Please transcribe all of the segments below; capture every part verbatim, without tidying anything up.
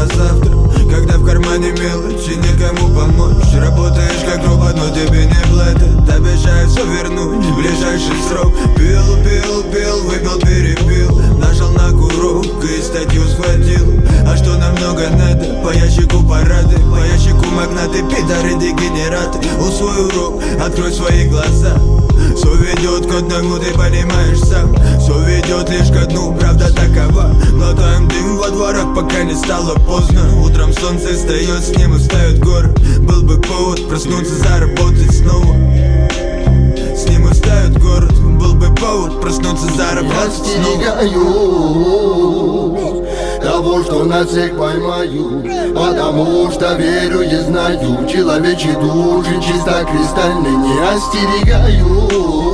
завтра, когда в кармане мелочи, некому помочь. Работаешь как робот, но тебе не платят. Обещают все вернуть в ближайший срок. Пил, пил, пил, выпил, перепил. Нажал на курок и статью схватил. А что намного надо? По ящику парады, по ящику магнаты, пидоры, дегенераты. Усвой урок, открой свои глаза. Все ведет к одному, ты понимаешь сам. Все ведет лишь ко дну, правда такова. Глотаем дым во дворах, пока не стало поздно. Утром солнце встает, с ним устают горы. Был бы повод проснуться, заработать снова. С ним устают город. Был бы повод проснуться, заработать снова. Я остерегаюсь того, что нас всех поймают, потому что верю и знаю, человечьи души чисто кристальны. Не остерегаюсь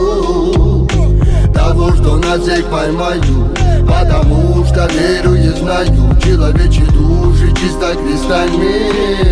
того, что нас всех поймают, потому что верю и знаю, человечьи души чисто кристальны.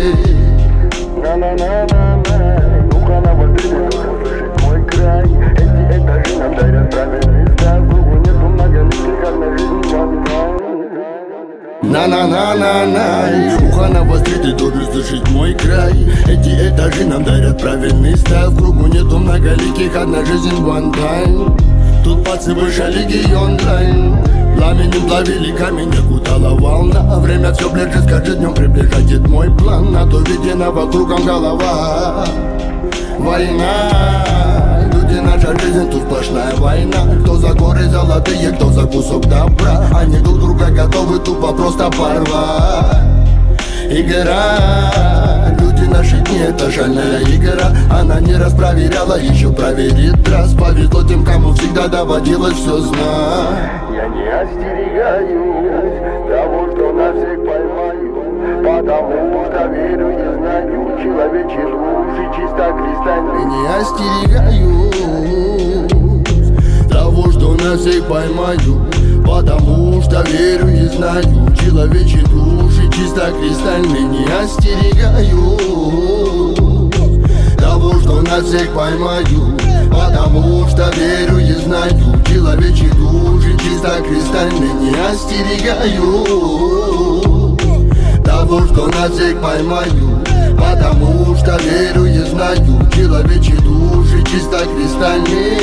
На-на-на-на-на, ну-ка на воды, слышит мой край. Эти этажи нам дарят правильный став. Кругу нету многоликих, как на жизнь ванна. На-на-на-на-на, ухо навострит и добре слышит мой край. Эти этажи нам дарят правильный став. Кругу нету многоликих, одна жизнь one time. Тут пацы выше лиги онлайн. Пламенем плавили камень, окутала волна. Время все ближе, с каждым днем приближает мой план. На то виденного кругом голова. Война, люди, наша жизнь, тут сплошная война. Кто за горы золотые, кто за кусок добра. Они друг друга готовы тупо просто порвать. Игра, люди, наши дни, это шальная игра. Она не раз проверяла, еще проверит раз. Повезло тем, кому всегда доводилось все знать. Я не остерегаюсь того, что нас всех поймают, потому что верю и знаю, человечьи души чисто кристальны. Не остерегаюсь того, что нас всех поймают, потому что верю и знаю, человечьи души чисто кристальны. Не остерегаюсь того, что нас всех поймают, потому что верю и знаю, человечьи души чисто кристальны. Не остерегаюсь того, что нас всех поймают, потому что верю и знаю, человечьи души чисто кристальны.